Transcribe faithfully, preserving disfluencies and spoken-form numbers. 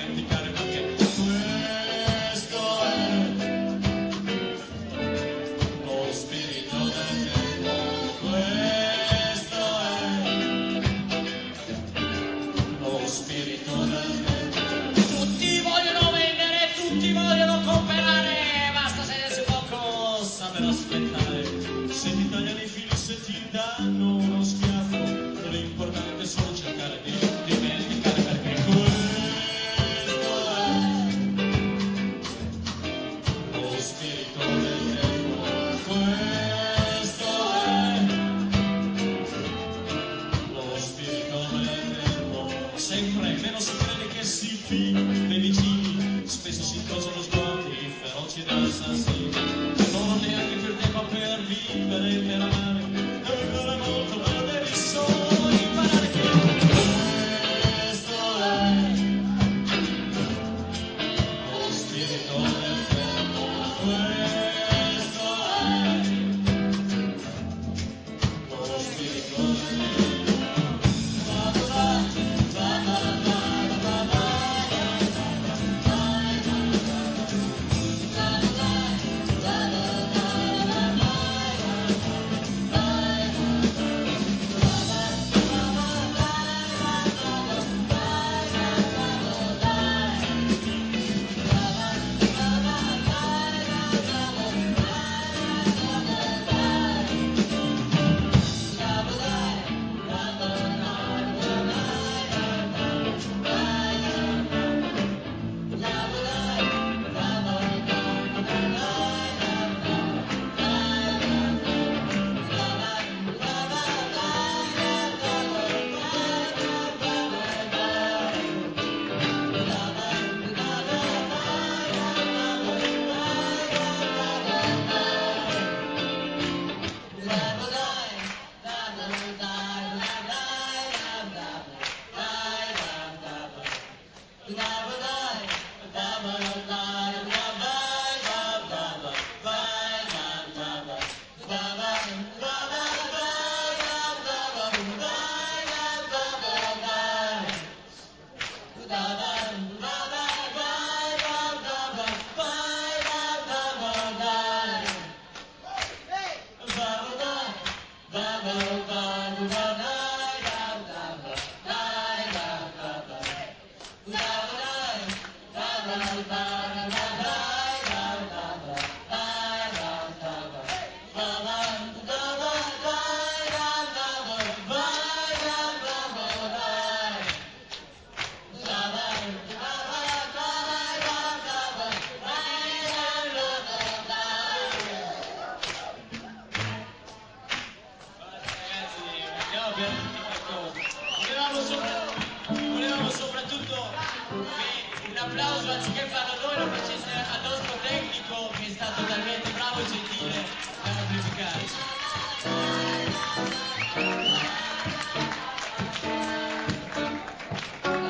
dimenticare, perché questo è lo spirito del tempo, questo è lo spirito del tempo. Tutti vogliono vendere, tutti vogliono comprare, basta sedersi poco, saper aspettare. Se ti tagliano i fili, se ti danno uno schiaffo, l'importante è solo cercare di dimenticare, perché questo è lo spirito del tempo, questo è lo spirito del tempo. Sempre meno si crede che si fidi dei vicini, spesso si incrociano sguardi feroci ed assassini, non ho neanche più il tempo per vivere, per amare, e per molto me lo devi solo imparare che questo è lo spirito del tempo, questo è lo spirito del tempo. Volevamo, sopra- volevamo soprattutto che un applauso, anziché farlo noi, lo facesse al nostro tecnico, che è stato talmente bravo e gentile da amplificarci.